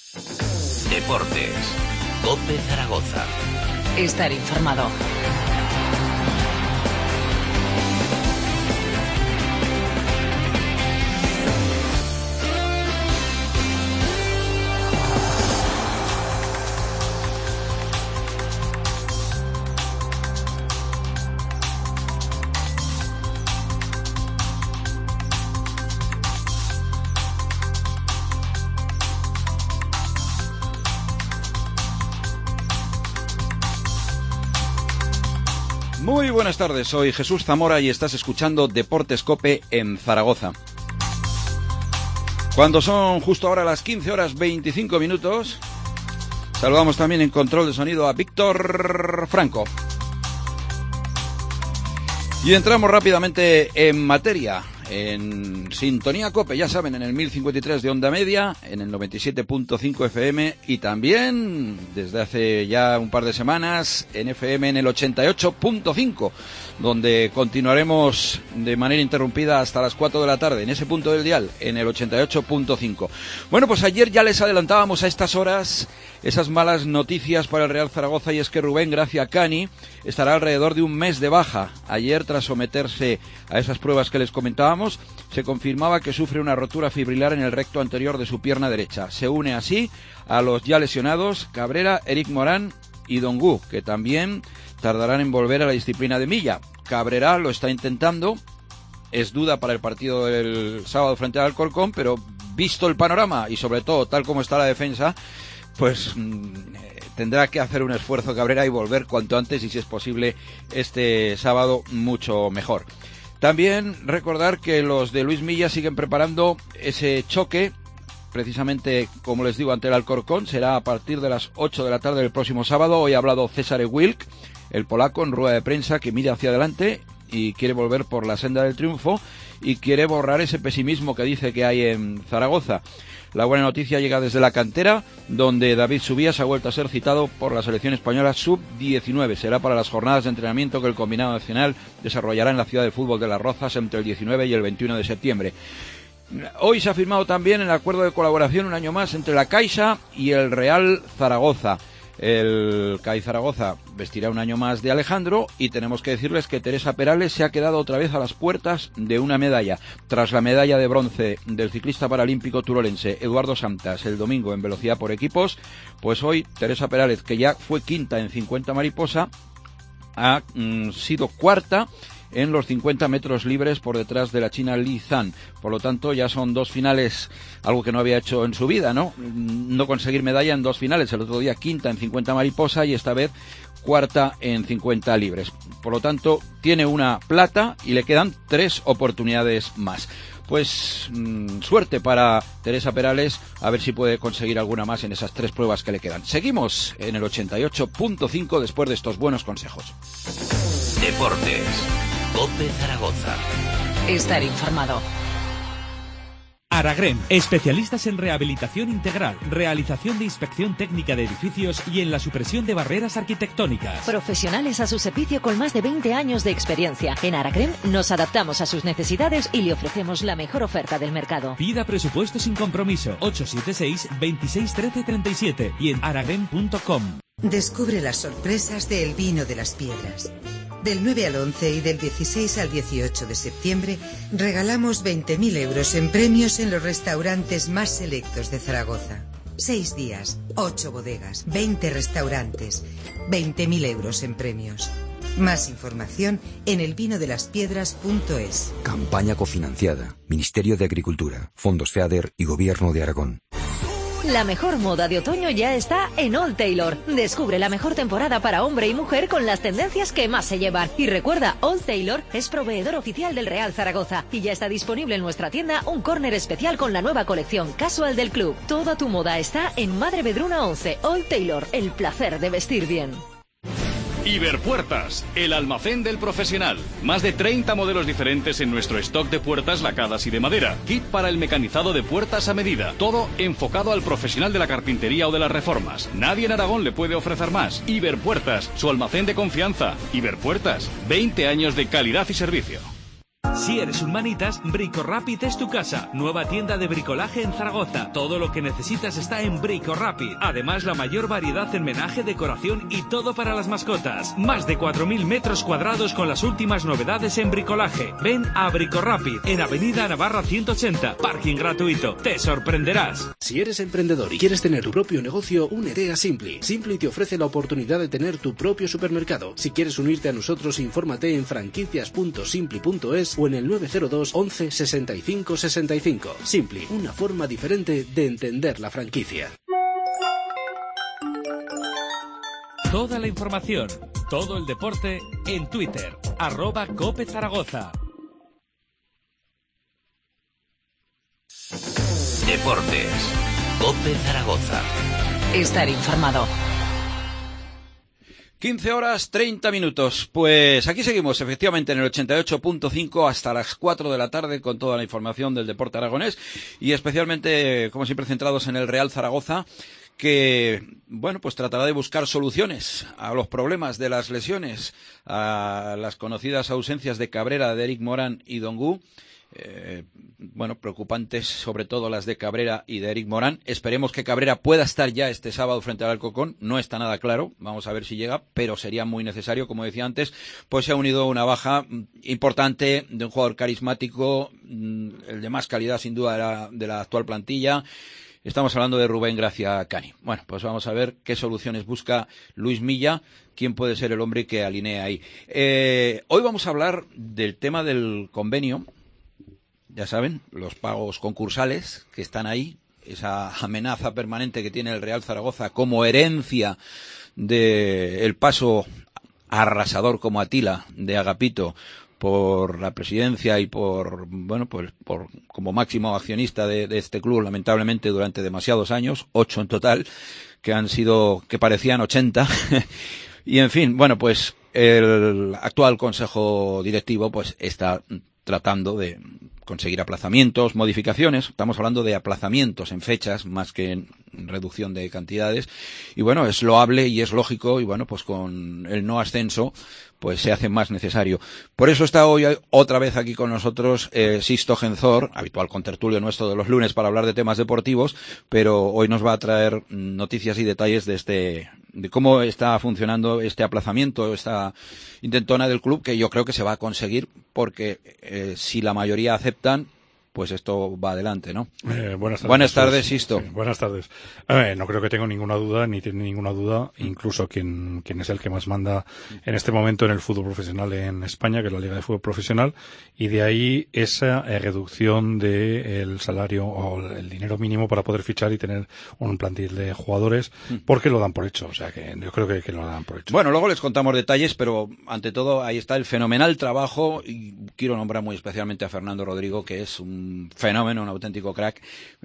Deportes. COPE Zaragoza. Estar informado. Muy buenas tardes, soy Jesús Zamora y estás escuchando Deportes COPE en Zaragoza. Cuando son justo ahora las 15 horas 25 minutos, saludamos también en control de sonido a Víctor Franco. Y entramos rápidamente en materia, en Sintonía COPE, ya saben, en el 1053 de onda media, en el 97.5 FM y también, desde hace ya un par de semanas, en FM en el 88.5, donde continuaremos de manera interrumpida hasta las 4 de la tarde, en ese punto del dial, en el 88.5. Bueno, pues ayer ya les adelantábamos a estas horas esas malas noticias para el Real Zaragoza, y es que Rubén Gracia Cani estará alrededor de un mes de baja. Ayer, tras someterse a esas pruebas que les comentábamos, se confirmaba que sufre una rotura fibrilar en el recto anterior de su pierna derecha. Se une así a los ya lesionados Cabrera, Eric Morán y Dongu, que también tardarán en volver a la disciplina de milla. Cabrera lo está intentando, es duda para el partido del sábado frente al Alcorcón, pero visto el panorama y sobre todo tal como está la defensa, pues tendrá que hacer un esfuerzo Cabrera y volver cuanto antes, y si es posible este sábado mucho mejor. También recordar que los de Luis Milla siguen preparando ese choque, precisamente como les digo, ante el Alcorcón. Será a partir de las 8 de la tarde del próximo sábado. Hoy ha hablado César Wilk, el polaco, en rueda de prensa, que mira hacia adelante y quiere volver por la senda del triunfo y quiere borrar ese pesimismo que dice que hay en Zaragoza. La buena noticia llega desde la cantera, donde David Subías ha vuelto a ser citado por la selección española sub-19. Será para las jornadas de entrenamiento que el combinado nacional desarrollará en la ciudad de fútbol de Las Rozas entre el 19 y el 21 de septiembre. Hoy se ha firmado también el acuerdo de colaboración un año más entre la Caixa y el Real Zaragoza. El CAI Zaragoza vestirá un año más de Alejandro, y tenemos que decirles que Teresa Perales se ha quedado otra vez a las puertas de una medalla. Tras la medalla de bronce del ciclista paralímpico turolense Eduardo Santas el domingo en velocidad por equipos, pues hoy Teresa Perales, que ya fue quinta en 50 mariposa, ha sido cuarta en los 50 metros libres por detrás de la china Li Zhan. Por lo tanto, ya son dos finales, algo que no había hecho en su vida, ¿no? No conseguir medalla en dos finales. El otro día quinta en 50 mariposa y esta vez cuarta en 50 libres. Por lo tanto, tiene una plata y le quedan 3 oportunidades más. Pues suerte para Teresa Perales, a ver si puede conseguir alguna más en esas 3 pruebas que le quedan. Seguimos en el 88.5 después de estos buenos consejos. Deportes. COPE Zaragoza. Estar informado. Aragrem, especialistas en rehabilitación integral, realización de inspección técnica de edificios y en la supresión de barreras arquitectónicas. Profesionales a su servicio con más de 20 años de experiencia. En Aragrem nos adaptamos a sus necesidades y le ofrecemos la mejor oferta del mercado. Pida presupuesto sin compromiso. 876 26 13 37 y en aragrem.com. Descubre las sorpresas del Vino de las Piedras. Del 9 al 11 y del 16 al 18 de septiembre regalamos 20.000 euros en premios en los restaurantes más selectos de Zaragoza. 6 días, 8 bodegas, 20 restaurantes, 20.000 euros en premios. Más información en elvinodelaspiedras.es. Campaña cofinanciada. Ministerio de Agricultura, Fondos FEADER y Gobierno de Aragón. La mejor moda de otoño ya está en Old Taylor. Descubre la mejor temporada para hombre y mujer con las tendencias que más se llevan. Y recuerda, Old Taylor es proveedor oficial del Real Zaragoza y ya está disponible en nuestra tienda un córner especial con la nueva colección casual del club. Toda tu moda está en Madre Vedruna 11. Old Taylor, el placer de vestir bien. Iberpuertas, el almacén del profesional. Más de 30 modelos diferentes en nuestro stock de puertas lacadas y de madera. Kit para el mecanizado de puertas a medida. Todo enfocado al profesional de la carpintería o de las reformas. Nadie en Aragón le puede ofrecer más. Iberpuertas, su almacén de confianza. Iberpuertas, 20 años de calidad y servicio. Si eres un manitas, Bricorapid es tu casa. Nueva tienda de bricolaje en Zaragoza. Todo lo que necesitas está en Bricorapid. Además, la mayor variedad en menaje, decoración y todo para las mascotas. Más de 4.000 metros cuadrados con las últimas novedades en bricolaje. Ven a Bricorapid, en Avenida Navarra 180. Parking gratuito. Te sorprenderás. Si eres emprendedor y quieres tener tu propio negocio, únete a Simply. Simply te ofrece la oportunidad de tener tu propio supermercado. Si quieres unirte a nosotros, infórmate en franquicias.simply.es o en el 902 11 65 65. Simply, una forma diferente de entender la franquicia. Toda la información, todo el deporte en Twitter, @CopeZaragoza. Deportes. COPE Zaragoza. Estar informado. 15 horas 30 minutos. Pues aquí seguimos, efectivamente, en el 88.5 hasta las 4 de la tarde con toda la información del deporte aragonés y especialmente, como siempre, centrados en el Real Zaragoza, que, bueno, pues tratará de buscar soluciones a los problemas de las lesiones, a las conocidas ausencias de Cabrera, de Eric Morán y Dongu. Bueno, preocupantes sobre todo las de Cabrera y de Eric Morán. Esperemos que Cabrera pueda estar ya este sábado frente al Alcorcón. No está nada claro, vamos a ver si llega, pero sería muy necesario, como decía antes. Pues se ha unido una baja importante de un jugador carismático, el de más calidad sin duda de la actual plantilla. Estamos hablando de Rubén Gracia Cani. Bueno, pues vamos a ver qué soluciones busca Luis Milla, quién puede ser el hombre que alinea ahí. Hoy vamos a hablar del tema del convenio. Ya saben, los pagos concursales que están ahí, esa amenaza permanente que tiene el Real Zaragoza como herencia del paso arrasador como Atila de Agapito por la presidencia y por como máximo accionista de este club, lamentablemente durante demasiados años, 8 en total, que parecían 80. Y en fin, bueno, pues el actual consejo directivo pues está tratando de conseguir aplazamientos, modificaciones. Estamos hablando de aplazamientos en fechas más que en reducción de cantidades. Y bueno, es loable y es lógico y bueno, pues con el no ascenso pues se hace más necesario. Por eso está hoy otra vez aquí con nosotros Sisto Genzor, habitual contertulio nuestro de los lunes para hablar de temas deportivos, pero hoy nos va a traer noticias y detalles de cómo está funcionando este aplazamiento, esta intentona del club, que yo creo que se va a conseguir porque si la mayoría aceptan, pues esto va adelante, ¿no? Buenas tardes, Sisto. Sí, buenas tardes. No creo que tenga ninguna duda, ni tiene ninguna duda, incluso quien es el que más manda en este momento en el fútbol profesional en España, que es la Liga de Fútbol Profesional, y de ahí esa reducción del salario o el dinero mínimo para poder fichar y tener un plantel de jugadores, porque lo dan por hecho, o sea que yo creo que lo dan por hecho. Bueno, luego les contamos detalles, pero ante todo ahí está el fenomenal trabajo, y quiero nombrar muy especialmente a Fernando Rodrigo, que es un fenómeno, un auténtico crack,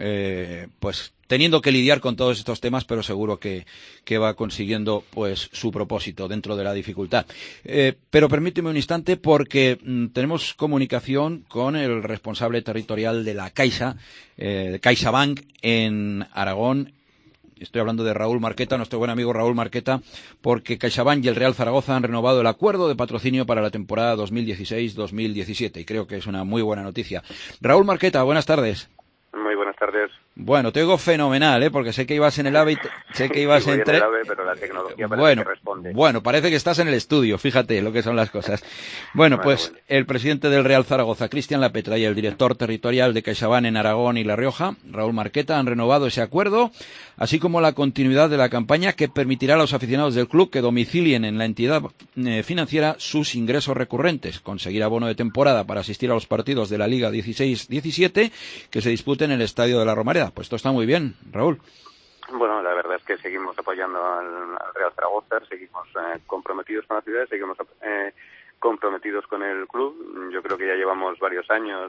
pues teniendo que lidiar con todos estos temas, pero seguro que va consiguiendo pues su propósito dentro de la dificultad. Pero permíteme un instante porque tenemos comunicación con el responsable territorial de la Caixa, CaixaBank en Aragón. Estoy hablando de Raúl Marqueta, nuestro buen amigo Raúl Marqueta, porque CaixaBank y el Real Zaragoza han renovado el acuerdo de patrocinio para la temporada 2016-2017 y creo que es una muy buena noticia. Raúl Marqueta, buenas tardes. Muy buenas tardes. Bueno, te digo fenomenal, porque sé que ibas en el AVE, sé que ibas en el AVE, pero la tecnología parece que responde. Bueno, parece que estás en el estudio, fíjate lo que son las cosas. Bueno, pues el presidente del Real Zaragoza, Cristian Lapetra, y el director territorial de CaixaBank en Aragón y La Rioja, Raúl Marqueta, han renovado ese acuerdo, así como la continuidad de la campaña que permitirá a los aficionados del club que domicilien en la entidad financiera sus ingresos recurrentes, conseguir abono de temporada para asistir a los partidos de la Liga 16-17 que se disputen en el Estadio de la Romareda. Pues esto está muy bien, Raúl. Bueno, la verdad es que seguimos apoyando al Real Zaragoza, seguimos comprometidos con la ciudad, seguimos comprometidos con el club. Yo creo que ya llevamos varios años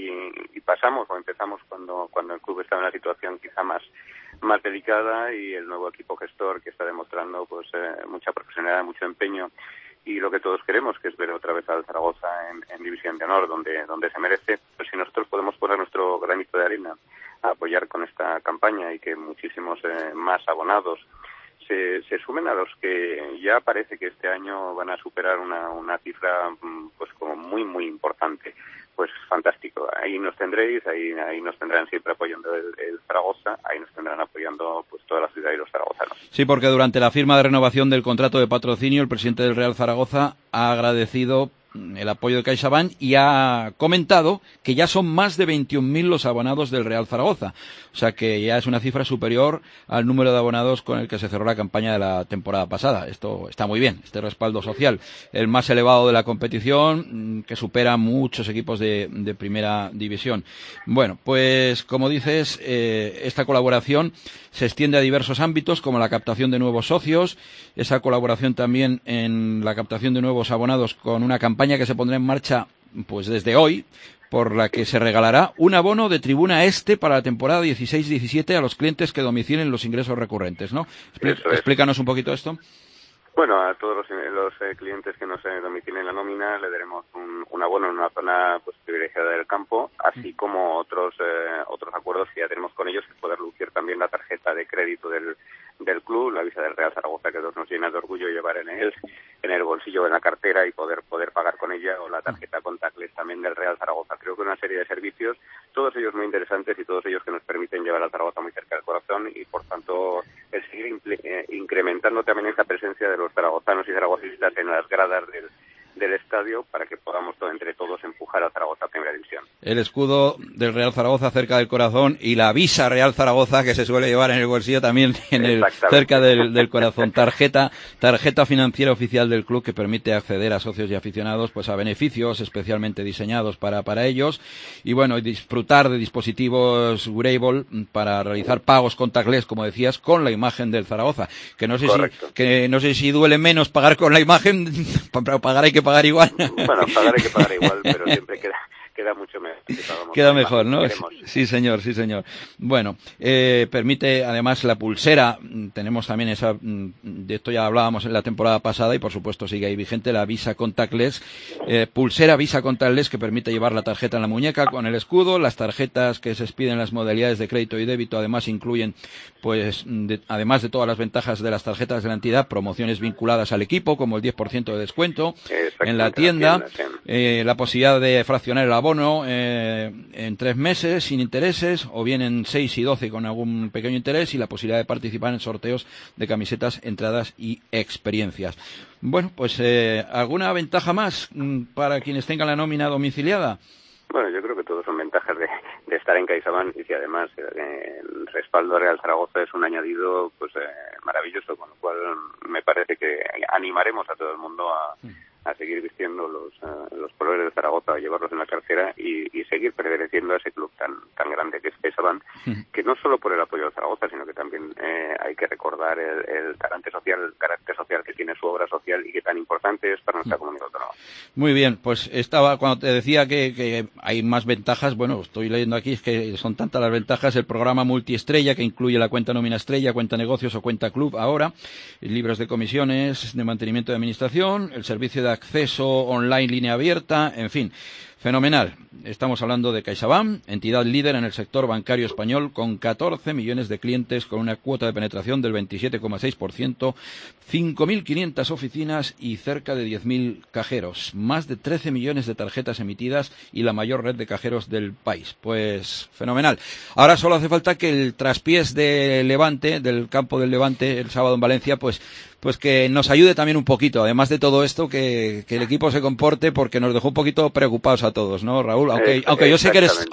y pasamos o empezamos cuando el club estaba en una situación quizá más delicada, y el nuevo equipo gestor que está demostrando pues mucha profesionalidad, mucho empeño, y lo que todos queremos, que es ver otra vez al Zaragoza en División de Honor, donde se merece. Pues si nosotros podemos poner nuestro granito de arena a apoyar con esta campaña y que muchísimos más abonados se sumen a los que ya parece que este año van a superar una cifra pues como muy, muy importante. Pues fantástico. Ahí nos tendréis, ahí nos tendrán siempre apoyando el Zaragoza, ahí nos tendrán apoyando pues toda la ciudad y los zaragozanos. Sí, porque durante la firma de renovación del contrato de patrocinio, el presidente del Real Zaragoza ha agradecido el apoyo de CaixaBank y ha comentado que ya son más de 21.000 los abonados del Real Zaragoza. O sea que ya es una cifra superior al número de abonados con el que se cerró la campaña de la temporada pasada. Esto está muy bien, este respaldo social. El más elevado de la competición, que supera muchos equipos de primera división. Bueno, pues como dices, esta colaboración se extiende a diversos ámbitos, como la captación de nuevos socios, esa colaboración también en la captación de nuevos abonados con una campaña que se pondrá en marcha pues desde hoy, por la que se regalará un abono de Tribuna Este para la temporada 16-17 a los clientes que domicilen los ingresos recurrentes, ¿no? Explícanos un poquito esto. Bueno, a todos los clientes que nos domicilen la nómina le daremos un abono en una zona pues privilegiada del campo, así como otros acuerdos que ya tenemos con ellos, que poder lucir también la tarjeta de crédito del club, la visa del Real Zaragoza, que nos llena de orgullo llevar en el bolsillo, en la cartera, y poder pagar con ella, o la tarjeta contactless también del Real Zaragoza. Creo que una serie de servicios, todos ellos muy interesantes y todos ellos que nos permiten llevar al Zaragoza muy cerca del corazón, y por tanto el seguir incrementando también esa presencia de los zaragozanos y zaragocistas en las gradas del estadio, para que podamos entre todos empujar a Zaragoza a Primera División. El escudo del Real Zaragoza cerca del corazón, y la visa Real Zaragoza que se suele llevar en el bolsillo también cerca del corazón. Tarjeta financiera oficial del club, que permite acceder a socios y aficionados pues a beneficios especialmente diseñados para ellos, y bueno, disfrutar de dispositivos wearable para realizar pagos contactless, como decías, con la imagen del Zaragoza, que no sé si duele menos pagar con la imagen, pero pagar hay que pagar igual. Bueno, pagar hay que pagar igual, pero siempre queda mucho mejor. Queda mejor, ¿no? Sí, señor. Bueno, permite además la pulsera, tenemos también esa, de esto ya hablábamos en la temporada pasada y por supuesto sigue ahí vigente, la Visa Contactless, pulsera Visa Contactless, que permite llevar la tarjeta en la muñeca con el escudo. Las tarjetas que se expiden, las modalidades de crédito y débito, además incluyen, pues, además de todas las ventajas de las tarjetas de la entidad, promociones vinculadas al equipo, como el 10% de descuento en la tienda, la posibilidad de fraccionar el abono en 3 meses sin intereses, o bien en 6 y 12 con algún pequeño interés, y la posibilidad de participar en sorteos de camisetas, entradas y experiencias. Bueno, pues ¿alguna ventaja más para quienes tengan la nómina domiciliada? Bueno, yo creo que todos son ventajas de estar en CaixaBank, y además el respaldo Real Zaragoza es un añadido pues maravilloso, con lo cual me parece que animaremos a todo el mundo a seguir vistiendo los colores de Zaragoza, a llevarlos en la cartera y seguir perteneciendo a ese club tan grande que es CaixaBank, que no solo por el apoyo de Zaragoza, sino que también hay que recordar el carácter social que tiene su obra social y que tan importante es para nuestra comunidad autónoma. Muy bien, pues cuando te decía que hay más ventajas, bueno, estoy leyendo aquí, es que son tantas las ventajas: el programa multiestrella, que incluye la cuenta nómina estrella, cuenta negocios o cuenta club ahora, libres de comisiones de mantenimiento de administración, el servicio de acceso online línea abierta, en fin, fenomenal. Estamos hablando de CaixaBank, entidad líder en el sector bancario español, con 14 millones de clientes, con una cuota de penetración del 27,6%, 5.500 oficinas y cerca de 10.000 cajeros, más de 13 millones de tarjetas emitidas y la mayor red de cajeros del país. Pues fenomenal. Ahora solo hace falta que el traspiés de Levante, del campo del Levante, el sábado en Valencia, pues que nos ayude también un poquito, además de todo esto, que el equipo se comporte, porque nos dejó un poquito preocupados a todos, ¿no, Raúl? Aunque yo sé que eres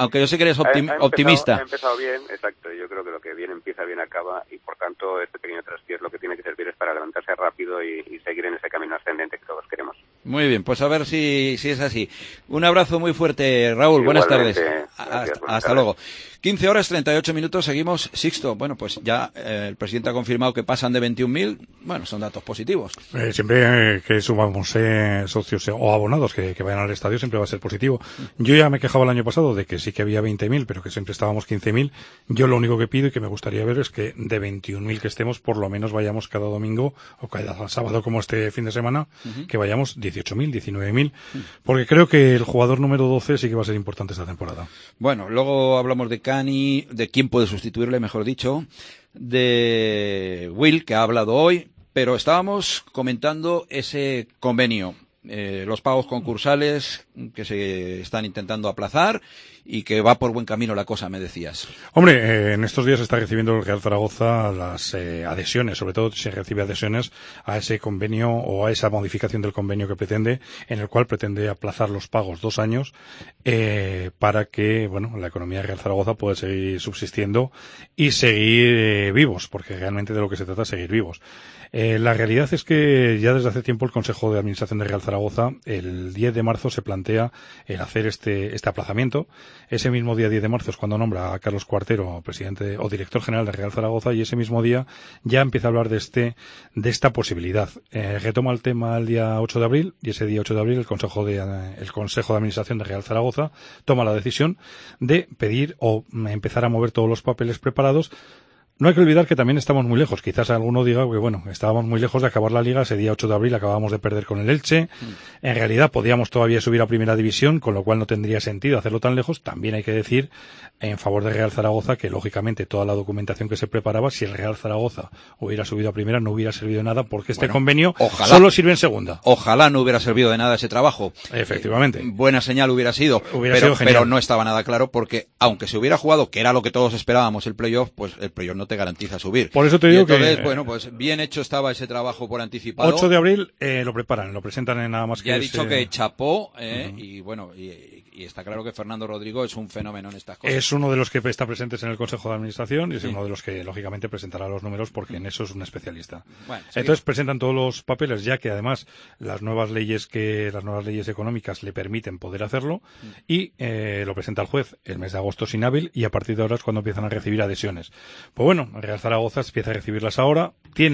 optimista. Ha empezado bien, exacto. Yo creo que lo que bien empieza, bien acaba, y por tanto este pequeño traspiés lo que tiene que servir es para levantarse rápido y seguir en ese camino ascendente que todos queremos. Muy bien, pues a ver si es así. Un abrazo muy fuerte, Raúl. Buenas tardes. Hasta luego. 15 horas 38 minutos, seguimos. Sixto, bueno, pues ya el presidente ha confirmado que pasan de 21.000. Bueno, son datos positivos. Siempre que subamos socios o abonados que vayan al estadio, siempre va a ser positivo. Yo ya me quejaba el año pasado de que sí que había 20.000, pero que siempre estábamos 15.000. Yo lo único que pido y que me gustaría ver es que de 21.000 que estemos, por lo menos vayamos cada domingo o cada sábado, como este fin de semana, que vayamos 18.000, 19.000, porque creo que el jugador número 12 sí que va a ser importante esta temporada. Bueno, luego hablamos de Cani, de quién puede sustituirle, mejor dicho. de Will, que ha hablado hoy, pero estábamos comentando ese convenio, los pagos concursales que se están intentando aplazar y que va por buen camino la cosa, me decías. Hombre, en estos días está recibiendo el Real Zaragoza las adhesiones, sobre todo se recibe adhesiones a ese convenio o a esa modificación del convenio que pretende, en el cual pretende aplazar los pagos 2 años para que, bueno, la economía de Real Zaragoza pueda seguir subsistiendo y seguir vivos, porque realmente de lo que se trata es seguir vivos. La realidad es que ya desde hace tiempo el Consejo de Administración de Real Zaragoza, el 10 de marzo, se plantea el hacer este aplazamiento. Ese mismo día, 10 de marzo, es cuando nombra a Carlos Cuartero presidente o director general de Real Zaragoza, y ese mismo día ya empieza a hablar de esta posibilidad. Retoma el tema el día 8 de abril, y ese día 8 de abril el Consejo de Administración de Real Zaragoza toma la decisión de pedir o empezar a mover todos los papeles preparados. No hay que olvidar que también estamos muy lejos. Quizás alguno diga que, bueno, estábamos muy lejos de acabar la Liga. Ese día 8 de abril acabamos de perder con el Elche. En realidad podíamos todavía subir a Primera División, con lo cual no tendría sentido hacerlo tan lejos. También hay que decir, en favor de Real Zaragoza, que lógicamente toda la documentación que se preparaba, si el Real Zaragoza hubiera subido a Primera, no hubiera servido de nada, porque este convenio solo sirve en Segunda. Ojalá no hubiera servido de nada ese trabajo. Efectivamente. Buena señal hubiera sido, pero no estaba nada claro, porque aunque se hubiera jugado, que era lo que todos esperábamos, el playoff, pues el playoff no te garantiza subir. Por eso te digo entonces, bueno, pues bien hecho estaba ese trabajo por anticipado. 8 de abril lo preparan, lo presentan en nada más que... Ya he dicho que chapó, y bueno, y está claro que Fernando Rodrigo es un fenómeno en estas cosas. Es uno de los que está presentes en el Consejo de Administración y es uno de los que, lógicamente, presentará los números porque en eso es un especialista. Bueno, entonces presentan todos los papeles, ya que además las nuevas leyes económicas le permiten poder hacerlo, y lo presenta el juez el mes de agosto sin hábil, y a partir de ahora es cuando empiezan a recibir adhesiones. Pues bueno, Real Zaragoza empieza a recibirlas ahora,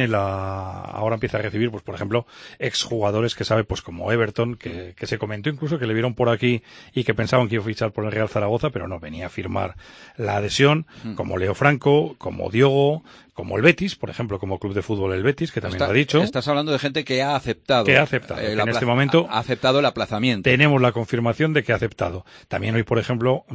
ahora empieza a recibir, pues por ejemplo, exjugadores que sabe, pues como Everton, que se comentó incluso que le vieron por aquí y que pensaban que iba a fichar por el Real Zaragoza, pero no, venía a firmar la adhesión, como Leo Franco, como Diogo, como el Betis, por ejemplo, como club de fútbol el Betis, que también lo ha dicho. Estás hablando de gente que ha aceptado. Que en este momento ha aceptado el aplazamiento. Tenemos la confirmación de que ha aceptado. También hoy, por ejemplo,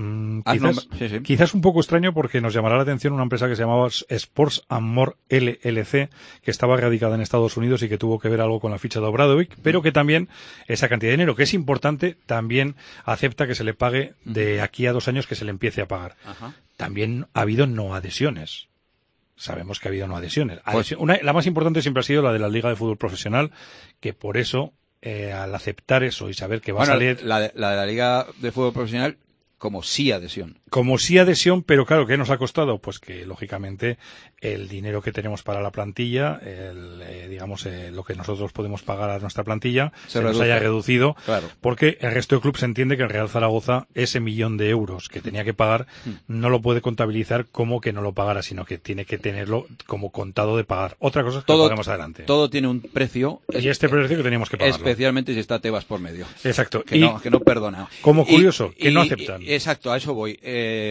quizás un poco extraño, porque nos llamará la atención una empresa que se llamaba Sports and More LLC, que estaba radicada en Estados Unidos y que tuvo que ver algo con la ficha de Obradovic, pero que también esa cantidad de dinero, que es importante, también acepta que se le pague de aquí a 2 años, que se le empiece a pagar. También ha habido no adhesiones. Sabemos que ha habido no adhesiones. La más importante siempre ha sido la de la Liga de Fútbol Profesional, que por eso, al aceptar eso y saber que va a salir... La de la Liga de Fútbol Profesional, como sí adhesión. Como sí adhesión, pero claro, ¿qué nos ha costado? Pues que, lógicamente, el dinero que tenemos para la plantilla, lo que nosotros podemos pagar a nuestra plantilla, se nos haya reducido, claro. Porque el resto del club se entiende que el Real Zaragoza, ese 1.000.000 de euros que tenía que pagar, no lo puede contabilizar como que no lo pagara, sino que tiene que tenerlo como contado de pagar. Otra cosa es que lo paguemos adelante. Todo tiene un precio. Y este precio que teníamos que pagar. Especialmente si está Tebas por medio. Exacto. Que no perdona. Como curioso, que no aceptan. Exacto, a eso voy.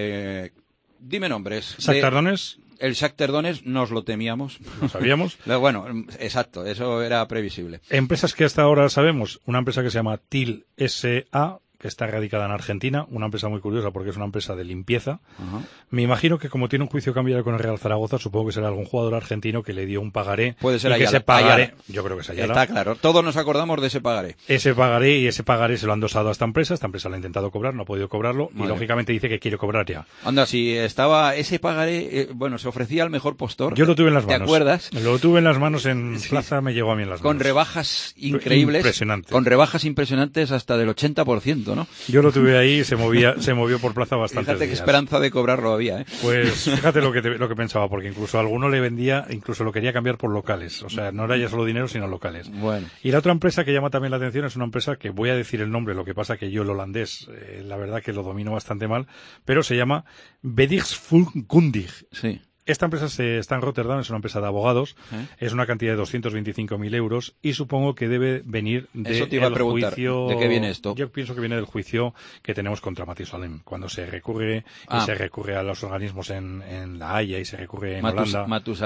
Dime nombres. Shakhtar Donetsk. El Shakhtar Donetsk nos lo temíamos. Lo sabíamos. Bueno, exacto, eso era previsible. Empresas que hasta ahora sabemos, una empresa que se llama TIL S.A., que está radicada en Argentina, una empresa muy curiosa porque es una empresa de limpieza. Me imagino que como tiene un juicio cambiario con el Real Zaragoza, supongo que será algún jugador argentino que le dio un pagaré. Puede ser y que ese pagaré, yo creo que es Ayala. Está claro, todos nos acordamos de ese pagaré. Ese pagaré se lo han dosado a esta empresa lo ha intentado cobrar, no ha podido cobrarlo, y lógicamente dice que quiere cobrar ya. Anda, si estaba ese pagaré, se ofrecía al mejor postor. Yo lo tuve en las manos. ¿Te acuerdas? Lo tuve en las manos en Plaza, me llegó a mí en las manos. Con rebajas increíbles. Impresionantes. Con rebajas impresionantes hasta del 80%, ¿no? Yo lo tuve ahí, se movió por Plaza bastante. Fíjate qué esperanza de cobrarlo había, ¿eh? Pues fíjate lo que pensaba, porque incluso alguno le vendía, incluso lo quería cambiar por locales. O sea, no era ya solo dinero, sino locales. Bueno. Y la otra empresa que llama también la atención es una empresa que voy a decir el nombre, lo que pasa que yo el holandés, la verdad que lo domino bastante mal, pero se llama Bedrijfskundig. Sí. Esta empresa está en Rotterdam, es una empresa de abogados, es una cantidad de 225.000 euros y supongo que debe venir Eso te iba a preguntar, juicio... ¿de qué viene esto? Yo pienso que viene del juicio que tenemos contra Matusalem, cuando se recurre y se recurre a los organismos en La Haya y se recurre en Holanda. Matusalem.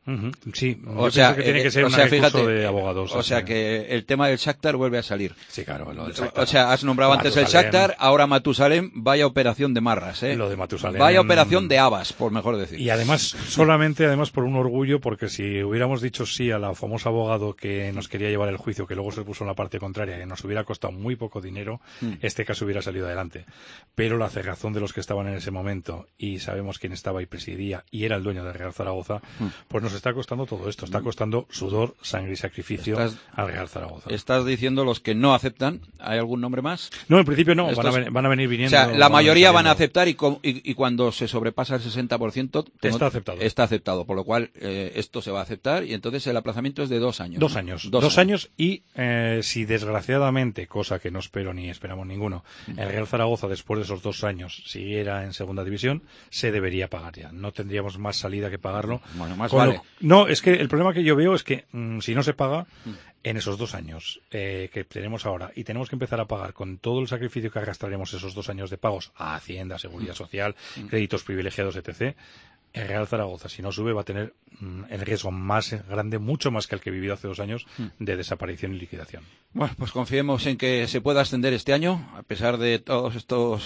Sí, o sea, que tiene que ser un recurso de abogados. O sea, que el tema del Shakhtar vuelve a salir. Sí, claro. O sea, has nombrado antes el Shakhtar, ahora Matusalem, vaya operación de marras, Lo de Matusalem. Vaya operación de habas, por mejor decir. Y además, solamente por un orgullo, porque si hubiéramos dicho sí a la famosa abogado que nos quería llevar el juicio, que luego se puso en la parte contraria, que nos hubiera costado muy poco dinero, este caso hubiera salido adelante. Pero la cerrazón de los que estaban en ese momento, y sabemos quién estaba y presidía, y era el dueño del Real Zaragoza, pues nos está costando todo esto. Está costando sudor, sangre y sacrificio al Real Zaragoza. Estás diciendo los que no aceptan. ¿Hay algún nombre más? No, en principio no. Van a venir viniendo. O sea, la mayoría van a aceptar y cuando se sobrepasa el 60% está aceptado. Por lo cual esto se va a aceptar y entonces el aplazamiento es de 2 años. 2 años. 2 años y si desgraciadamente, cosa que no espero ni esperamos ninguno, el Real Zaragoza después de esos 2 años siguiera en segunda división, se debería pagar ya. No tendríamos más salida que pagarlo. Bueno, más vale. No, es que el problema que yo veo es que si no se paga en esos 2 años que tenemos ahora y tenemos que empezar a pagar con todo el sacrificio que arrastraremos esos 2 años de pagos a Hacienda, Seguridad Social, créditos privilegiados, etc., el Real Zaragoza, si no sube, va a tener el riesgo más grande, mucho más que el que vivió hace 2 años, de desaparición y liquidación. Bueno, pues confiemos en que se pueda ascender este año, a pesar de todos estos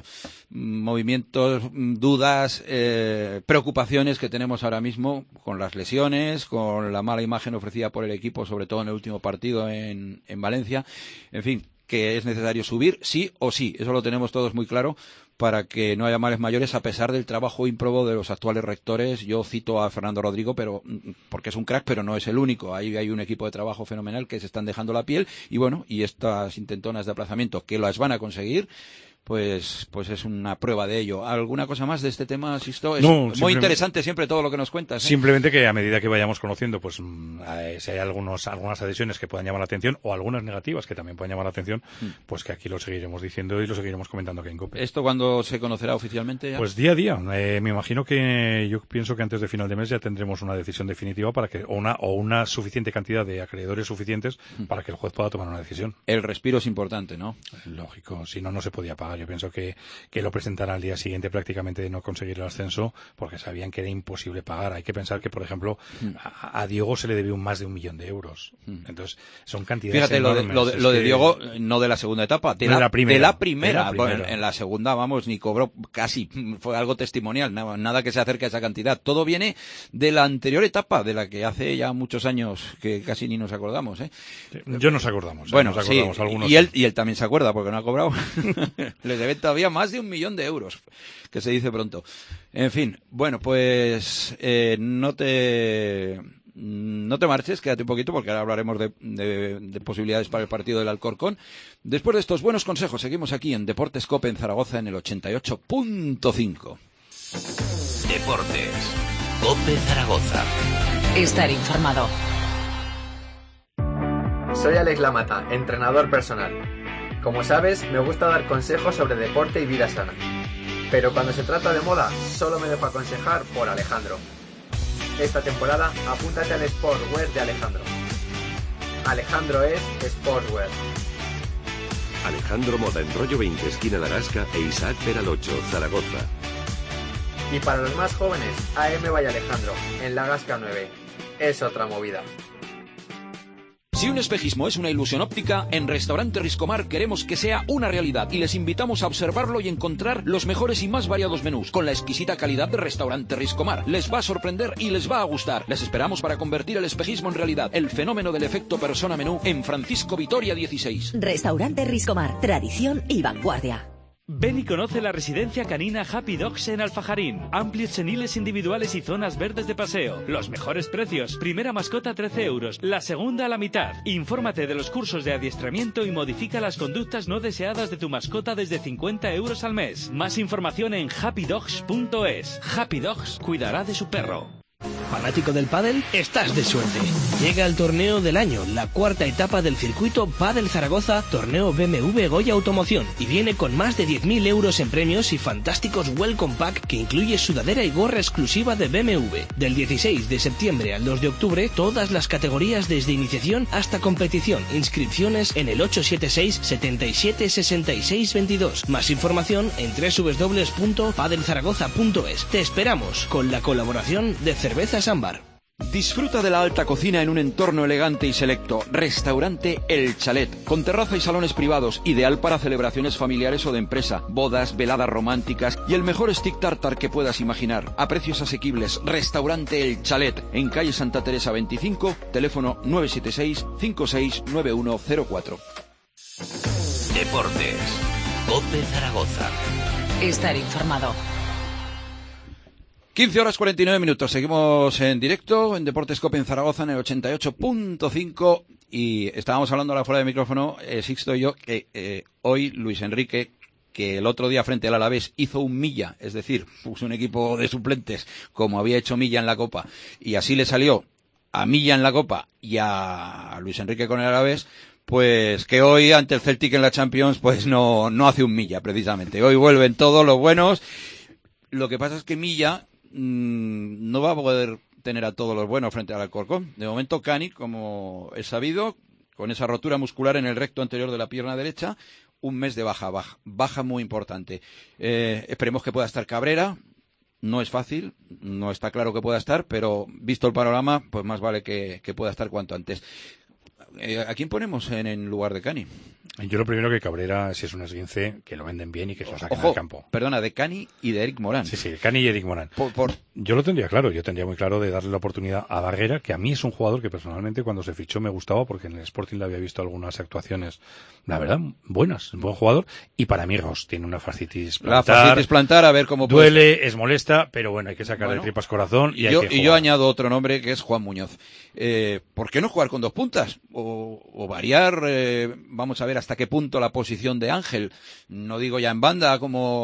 movimientos, dudas, preocupaciones que tenemos ahora mismo con las lesiones, con la mala imagen ofrecida por el equipo, sobre todo en el último partido en Valencia. En fin, que es necesario subir sí o sí, eso lo tenemos todos muy claro, para que no haya males mayores a pesar del trabajo ímprobo de los actuales rectores. Yo cito a Fernando Rodrigo, pero porque es un crack, pero no es el único. Ahí hay un equipo de trabajo fenomenal que se están dejando la piel y bueno, y estas intentonas de aplazamiento que las van a conseguir, pues es una prueba de ello. ¿Alguna cosa más de este tema, Sisto? Es muy interesante siempre todo lo que nos cuentas. Simplemente que a medida que vayamos conociendo, pues si hay algunas adhesiones que puedan llamar la atención o algunas negativas que también puedan llamar la atención, pues que aquí lo seguiremos diciendo y lo seguiremos comentando aquí en COPE. ¿Esto cuándo se conocerá oficialmente ya? Pues día a día. Me imagino que yo pienso que antes de final de mes ya tendremos una decisión definitiva para que o una suficiente cantidad de acreedores suficientes para que el juez pueda tomar una decisión. El respiro es importante, ¿no? Lógico, si no, no se podía pagar. Yo pienso que lo presentarán al día siguiente prácticamente de no conseguir el ascenso porque sabían que era imposible pagar. Hay que pensar que, por ejemplo, a Diego se le debió más de 1 millón de euros. Entonces, son cantidades enormes. Fíjate, lo de Diego, no de la segunda etapa, de la primera. Bueno, en la segunda, vamos, ni cobró casi, fue algo testimonial, nada que se acerque a esa cantidad. Todo viene de la anterior etapa, de la que hace ya muchos años que casi ni nos acordamos, ¿eh? Yo nos acordamos. Bueno, nos acordamos, sí, algunos y él también se acuerda porque no ha cobrado. Le debe todavía más de 1 millón de euros, que se dice pronto. En fin, bueno, pues no te marches, quédate un poquito porque ahora hablaremos de posibilidades para el partido del Alcorcón. Después de estos buenos consejos, seguimos aquí en Deportes COPE en Zaragoza en el 88.5. Deportes COPE Zaragoza. Estar informado. Soy Alex Lamata, entrenador personal. Como sabes, me gusta dar consejos sobre deporte y vida sana. Pero cuando se trata de moda, solo me dejo aconsejar por Alejandro. Esta temporada, apúntate al Sportswear de Alejandro. Alejandro es Sportswear. Alejandro Moda en Rollo 20, esquina de Arasca e Isaac Peral 8, Zaragoza. Y para los más jóvenes, AM by Alejandro, en La Gasca 9. Es otra movida. Si un espejismo es una ilusión óptica, en Restaurante Riscomar queremos que sea una realidad y les invitamos a observarlo y encontrar los mejores y más variados menús con la exquisita calidad de Restaurante Riscomar. Les va a sorprender y les va a gustar. Les esperamos para convertir el espejismo en realidad, el fenómeno del efecto persona menú en Francisco Vitoria 16. Restaurante Riscomar, tradición y vanguardia. Ven y conoce la residencia canina Happy Dogs en Alfajarín. Amplios seniles individuales y zonas verdes de paseo. Los mejores precios. Primera mascota 13 euros. La segunda a la mitad. Infórmate de los cursos de adiestramiento y modifica las conductas no deseadas de tu mascota desde 50 euros al mes. Más información en happydogs.es. Happy Dogs cuidará de su perro. ¿Fanático del pádel? Estás de suerte. Llega el torneo del año, la 4ª etapa del circuito Pádel Zaragoza, torneo BMW Goya Automoción, y viene con más de 10.000 euros en premios y fantásticos Welcome Pack que incluye sudadera y gorra exclusiva de BMW. Del 16 de septiembre al 2 de octubre, todas las categorías desde iniciación hasta competición. Inscripciones en el 876 77 66 22. Más información en www.padelzaragoza.es. Te esperamos con la colaboración de Cervezas Ámbar. Disfruta de la alta cocina en un entorno elegante y selecto. Restaurante El Chalet, con terraza y salones privados, ideal para celebraciones familiares o de empresa, bodas, veladas románticas y el mejor stick tartar que puedas imaginar. A precios asequibles. Restaurante El Chalet, en calle Santa Teresa 25, teléfono 976-569104. Deportes. COPE Zaragoza. Estar informado. 15 horas 49 minutos. Seguimos en directo en Deportes COPE en Zaragoza en el 88.5 y estábamos hablando ahora fuera de micrófono, Sixto y yo, que hoy Luis Enrique, que el otro día frente al Alavés hizo un Milla, es decir, puso un equipo de suplentes como había hecho Milla en la Copa y así le salió a Milla en la Copa y a Luis Enrique con el Alavés, pues que hoy ante el Celtic en la Champions pues no hace un Milla precisamente. Hoy vuelven todos los buenos. Lo que pasa es que Milla no va a poder tener a todos los buenos frente al Alcorcón. De momento Cani, como es sabido, con esa rotura muscular en el recto anterior de la pierna derecha, un mes de baja muy importante. Esperemos que pueda estar Cabrera. No es fácil, no está claro que pueda estar, pero visto el panorama, pues más vale que pueda estar cuanto antes. ¿A quién ponemos en lugar de Cani? Yo lo primero que Cabrera, si es un esguince, que lo venden bien y que se lo saquen al campo. Perdona, de Cani y de Eric Morán. Sí, Cani y Eric Morán. Yo lo tendría claro, yo tendría muy claro de darle la oportunidad a Barguera, que a mí es un jugador que personalmente cuando se fichó me gustaba, porque en el Sporting le había visto algunas actuaciones, la verdad, buenas, un buen jugador, y para mí Ross tiene una fascitis plantar. La fascitis plantar, a ver cómo duele, es molesta, pero bueno, hay que sacarle tripas corazón y hay que jugar. Y yo añado otro nombre que es Juan Muñoz. ¿Por qué no jugar con dos puntas? O variar, vamos a ver hasta qué punto la posición de Ángel, no digo ya en banda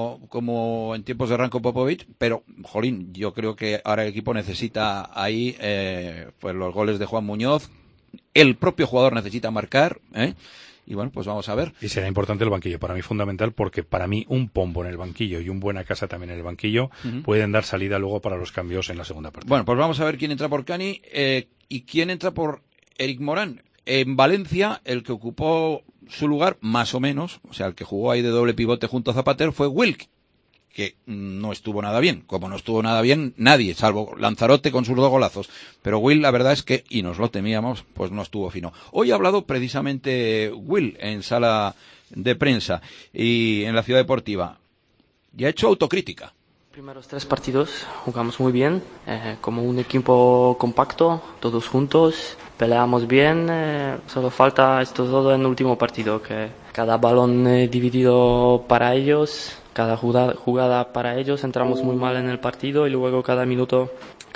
como en tiempos de Ranko Popovic, pero jolín, yo creo que ahora el equipo necesita ahí pues los goles de Juan Muñoz, el propio jugador necesita marcar, y bueno, pues vamos a ver. Y será importante el banquillo, para mí fundamental, porque para mí un Pombo en el banquillo y un Buena Casa también en el banquillo pueden dar salida luego para los cambios en la segunda parte. Bueno, pues vamos a ver quién entra por Cani y quién entra por Eric Morán. En Valencia, el que ocupó su lugar, más o menos, o sea, el que jugó ahí de doble pivote junto a Zapater fue Wilk, que no estuvo nada bien, como no estuvo nada bien nadie, salvo Lanzarote con sus 2 golazos. Pero Will, la verdad es que, y nos lo temíamos, pues no estuvo fino. Hoy ha hablado precisamente Will en sala de prensa y en la Ciudad Deportiva, y ha hecho autocrítica. Primeros 3 partidos jugamos muy bien, como un equipo compacto, todos juntos, peleamos bien, solo falta esto todo en el último partido, que cada balón dividido para ellos, cada jugada para ellos, entramos muy mal en el partido y luego cada minuto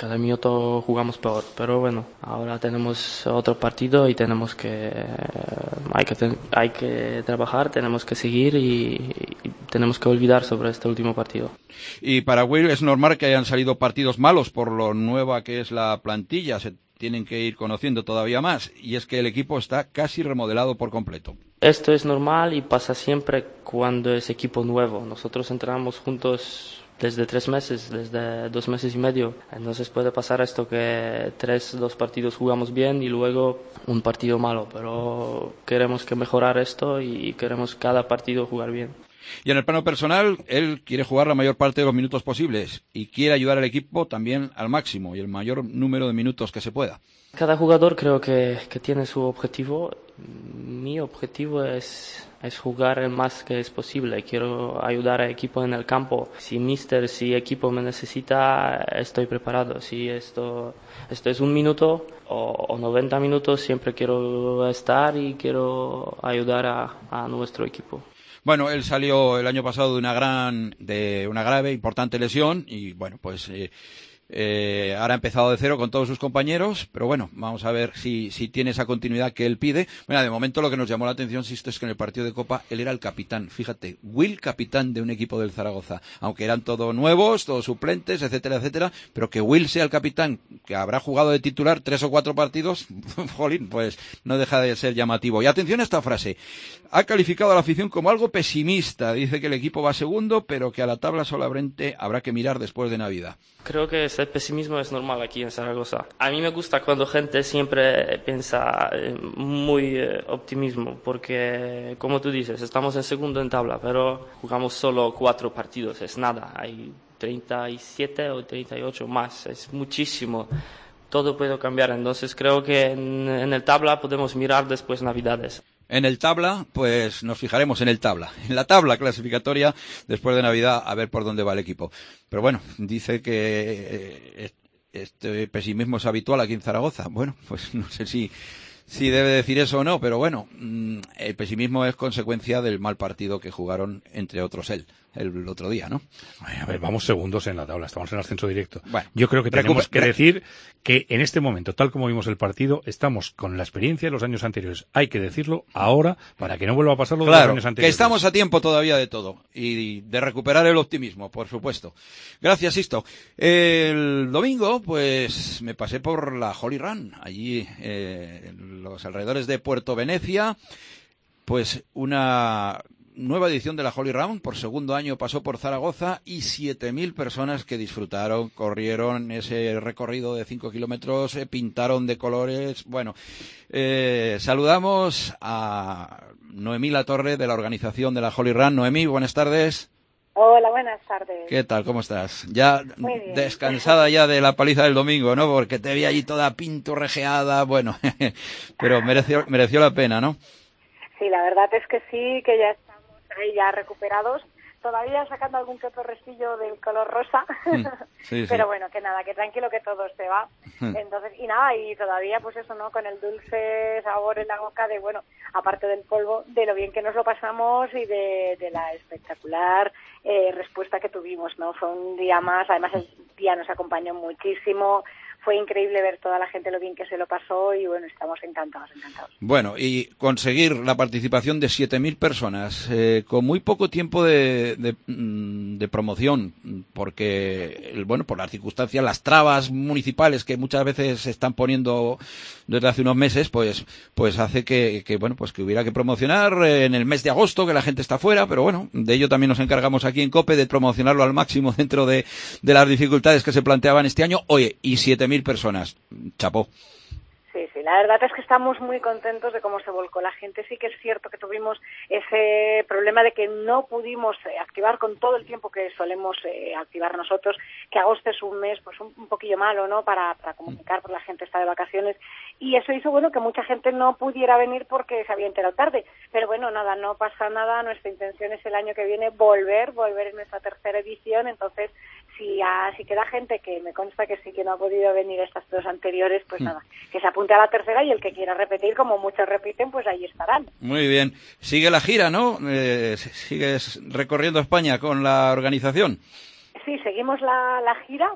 jugamos peor. Pero bueno, ahora tenemos otro partido y tenemos que hay que trabajar, tenemos que seguir y tenemos que olvidar sobre este último partido. Y para Will es normal que hayan salido partidos malos por lo nueva que es la plantilla, se tienen que ir conociendo todavía más, y es que el equipo está casi remodelado por completo. Esto es normal y pasa siempre cuando es equipo nuevo. Nosotros entrenamos juntos desde 3 meses, desde 2 meses y medio. Entonces puede pasar esto que 2 partidos jugamos bien y luego un partido malo, pero queremos que mejorar esto y queremos cada partido jugar bien. Y en el plano personal, él quiere jugar la mayor parte de los minutos posibles y quiere ayudar al equipo también al máximo y el mayor número de minutos que se pueda. Cada jugador creo que tiene su objetivo. Mi objetivo es jugar el más que es posible. Quiero ayudar al equipo en el campo. Si equipo me necesita, estoy preparado. Si esto es 1 minuto o 90 minutos, siempre quiero estar y quiero ayudar a nuestro equipo. Bueno, él salió el año pasado de una grave, importante lesión y bueno, pues ahora ha empezado de cero con todos sus compañeros, pero bueno, vamos a ver si tiene esa continuidad que él pide. Bueno, de momento lo que nos llamó la atención, Sisto, es que en el partido de Copa él era el capitán, fíjate, Will capitán de un equipo del Zaragoza, aunque eran todos nuevos, todos suplentes, etcétera, etcétera, pero que Will sea el capitán, que habrá jugado de titular 3 o 4 partidos, jolín, pues no deja de ser llamativo. Y atención a esta frase, ha calificado a la afición como algo pesimista, dice que el equipo va segundo, pero que a la tabla solamente habrá que mirar después de Navidad. Creo que ese pesimismo es normal aquí en Zaragoza. A mí me gusta cuando gente siempre piensa muy optimismo, porque como tú dices, estamos en segundo en tabla, pero jugamos solo 4 partidos, es nada. Hay 37 o 38 más, es muchísimo. todo puede cambiar. Entonces creo que en el tabla podemos mirar después Navidades. En el tabla, pues nos fijaremos en la tabla clasificatoria después de Navidad, a ver por dónde va el equipo. Pero bueno, dice que este pesimismo es habitual aquí en Zaragoza. Bueno, pues no sé si debe decir eso o no, pero bueno, el pesimismo es consecuencia del mal partido que jugaron, entre otros, el otro día, ¿no? A ver, vamos segundos en la tabla, estamos en ascenso directo. Bueno, yo creo que tenemos que decir que en este momento, tal como vimos el partido, estamos con la experiencia de los años anteriores. Hay que decirlo ahora para que no vuelva a pasar lo de los años anteriores. Que estamos a tiempo todavía de todo y de recuperar el optimismo, por supuesto. Gracias, Sisto. El domingo, pues me pasé por la Holy Run, allí en los alrededores de Puerto Venecia, pues una nueva edición de la Holy Run, por segundo año pasó por Zaragoza y 7.000 personas que disfrutaron, corrieron ese recorrido de 5 kilómetros, pintaron de colores. Bueno, saludamos a Noemí Latorre de la organización de la Holy Run. Noemí, buenas tardes. Hola, buenas tardes. ¿Qué tal? ¿Cómo estás? Ya descansada ya de la paliza del domingo, ¿no? Porque te vi allí toda pinturrejeada, bueno, pero mereció la pena, ¿no? Sí, la verdad es que sí, que ya estamos ahí ya recuperados, todavía sacando algún que otro restillo del color rosa, sí. Pero bueno, que nada, que tranquilo que todo se va. Entonces, y nada, y todavía pues eso, ¿no? Con el dulce sabor en la boca de, bueno, aparte del polvo, de lo bien que nos lo pasamos y de la espectacular respuesta que tuvimos, ¿no? Fue un día más, además el día nos acompañó muchísimo. Fue increíble ver toda la gente lo bien que se lo pasó y bueno, estamos encantados. Bueno, y conseguir la participación de 7.000 personas con muy poco tiempo de promoción, porque, bueno, por las circunstancias, las trabas municipales que muchas veces se están poniendo desde hace unos meses, pues hace que bueno, pues que hubiera que promocionar en el mes de agosto, que la gente está fuera, pero bueno, de ello también nos encargamos aquí en COPE, de promocionarlo al máximo dentro de las dificultades que se planteaban este año. Oye, y 7.000 personas, chapó. Sí, la verdad es que estamos muy contentos de cómo se volcó la gente. Sí que es cierto que tuvimos ese problema de que no pudimos activar con todo el tiempo que solemos activar nosotros, que agosto es un mes pues un poquillo malo, ¿no? Para comunicar, porque la gente está de vacaciones, y eso hizo, bueno, que mucha gente no pudiera venir porque se había enterado tarde. Pero bueno, nada, no pasa nada. Nuestra intención es el año que viene volver en nuestra tercera edición. Entonces, si queda gente que me consta que sí que no ha podido venir a estas dos anteriores, pues nada, que se apunte a la tercera, y el que quiera repetir, como muchos repiten, pues ahí estarán. Muy bien. Sigue la gira, ¿no? ¿Sigues recorriendo España con la organización? Sí, seguimos la gira.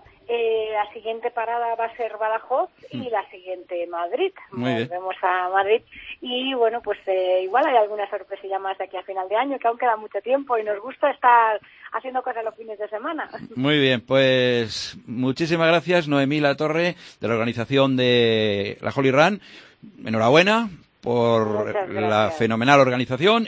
La siguiente parada va a ser Badajoz y la siguiente Madrid. Volvemos a Madrid y bueno, pues igual hay alguna sorpresilla más de aquí a final de año, que aún queda mucho tiempo y nos gusta estar haciendo cosas los fines de semana. Muy bien, pues muchísimas gracias, Noemí Latorre, de la organización de la Holy Run. Enhorabuena por la fenomenal organización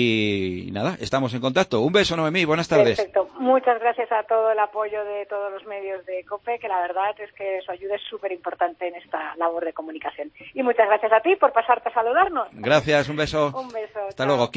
y nada, estamos en contacto. Un beso, Noemí, buenas tardes. Perfecto, muchas gracias a todo el apoyo de todos los medios de COPE, que la verdad es que su ayuda es súper importante en esta labor de comunicación. Y muchas gracias a ti por pasarte a saludarnos. Gracias, un beso. Un beso. Hasta luego.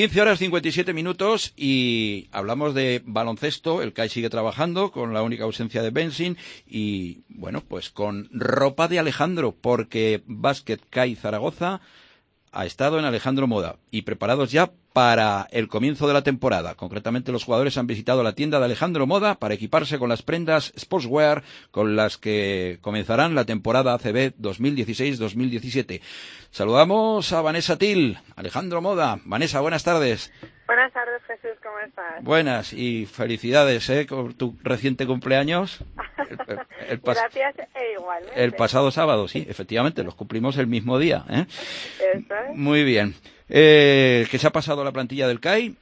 15:57 y hablamos de baloncesto. El CAI sigue trabajando con la única ausencia de Benzin y bueno, pues con ropa de Alejandro, porque Básquet CAI Zaragoza ha estado en Alejandro Moda y preparados ya para el comienzo de la temporada. Concretamente, los jugadores han visitado la tienda de Alejandro Moda para equiparse con las prendas sportswear con las que comenzarán la temporada ACB 2016-2017. Saludamos a Vanessa Til, Alejandro Moda. Vanessa, buenas tardes. Buenas tardes, Jesús, ¿cómo estás? Buenas y felicidades por tu reciente cumpleaños. Gracias igualmente. El pasado sábado, sí, efectivamente, los cumplimos el mismo día. Eso es. Muy bien. Que se ha pasado la plantilla del CAI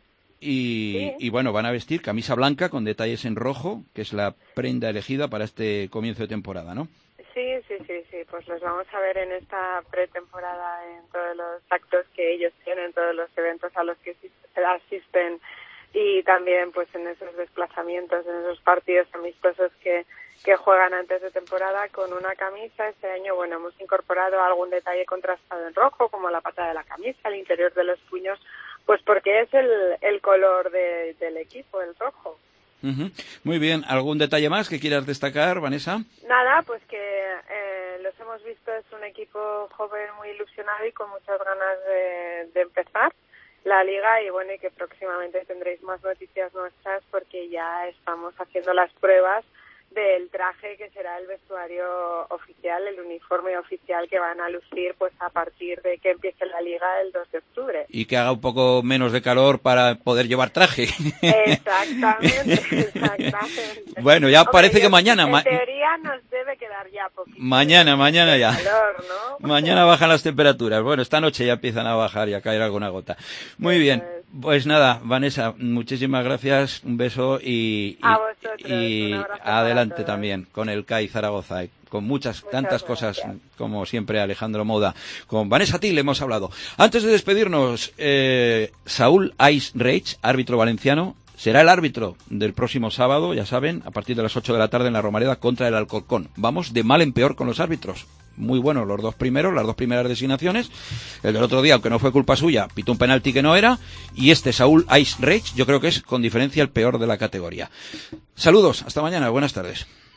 y bueno, van a vestir camisa blanca con detalles en rojo, que es la prenda elegida para este comienzo de temporada, ¿no? Sí, pues los vamos a ver en esta pretemporada, en todos los actos que ellos tienen, todos los eventos a los que asisten y también pues en esos desplazamientos, en esos partidos amistosos que juegan antes de temporada con una camisa. Este año, bueno, hemos incorporado algún detalle contrastado en rojo, como la pata de la camisa, el interior de los puños, pues porque es el color del equipo, el rojo. Muy bien. ¿Algún detalle más que quieras destacar, Vanessa? Nada, pues que los hemos visto, es un equipo joven muy ilusionado y con muchas ganas de empezar la liga, y bueno, y que próximamente tendréis más noticias nuestras porque ya estamos haciendo las pruebas del traje que será el vestuario oficial, el uniforme oficial que van a lucir pues a partir de que empiece la liga el 2 de octubre. Y que haga un poco menos de calor para poder llevar traje. Exactamente. Bueno, ya parece que mañana... En teoría nos debe quedar ya poquito. Mañana ya. Calor, ¿no? Mañana bajan las temperaturas. Bueno, esta noche ya empiezan a bajar y a caer alguna gota. Muy bien. Pues nada, Vanessa, muchísimas gracias, un beso y adelante también con el CAI Zaragoza, con tantas cosas como siempre Alejandro Moda. Con Vanessa Til hemos hablado. Antes de despedirnos, Saúl Ais Reich, árbitro valenciano, será el árbitro del próximo sábado, ya saben, a partir de las 8 de la tarde en la Romareda contra el Alcorcón. Vamos de mal en peor con los árbitros. Muy buenos los dos primeros, las dos primeras designaciones. El del otro día, aunque no fue culpa suya, pitó un penalti que no era. Y este Saúl Ais Reich, yo creo que es con diferencia el peor de la categoría. Saludos, hasta mañana, buenas tardes.